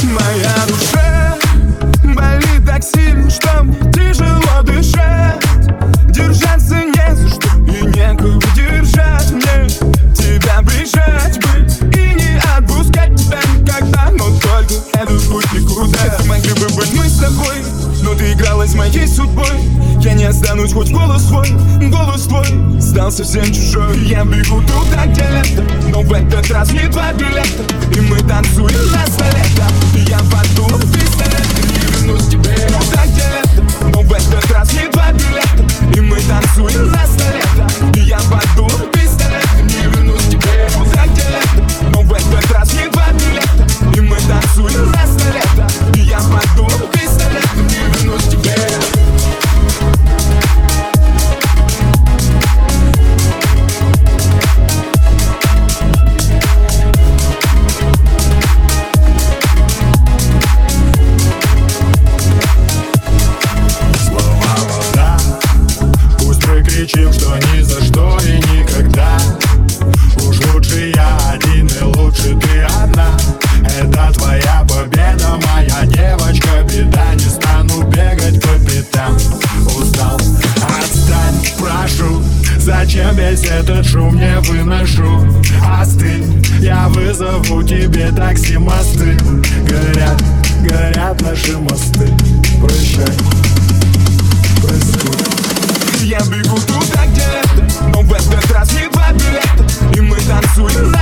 Моя душа болит так сильно, что мне тяжело дышать. Держаться не за что и некого держать мне. Тебя прижать бы и не отпускать тебя никогда. Но только этот путь никуда. Это могли бы быть мы с тобой, но ты игралась моей судьбой. Я не останусь, хоть голос твой стал совсем чужой. Я бегу туда, где лето, но в этот раз не два билета. И мы танцуем на столе, да. Я паду в пистолет и не вернусь к тебе. Туда, где лето, но в этот раз не два билета. И мы танцуем на столе, да. Я паду в пистолет и не вернусь к тебе. Туда, где лето, но в этот раз не два билета. И мы танцуем на столе, да. Я паду в пистолет и не вернусь к тебе. Кричим, что ни за что и никогда. Уж лучше я один и лучше ты одна. Это твоя победа, моя девочка, беда. Не стану бегать по пятам. Устал, отстань, прошу. Зачем весь этот шум не выношу? Остынь, я вызову тебе такси, мосты. Горят наши мосты. Прощай, прости. Я бегу туда, где лето, но в этот раз не два билета. И мы танцуем на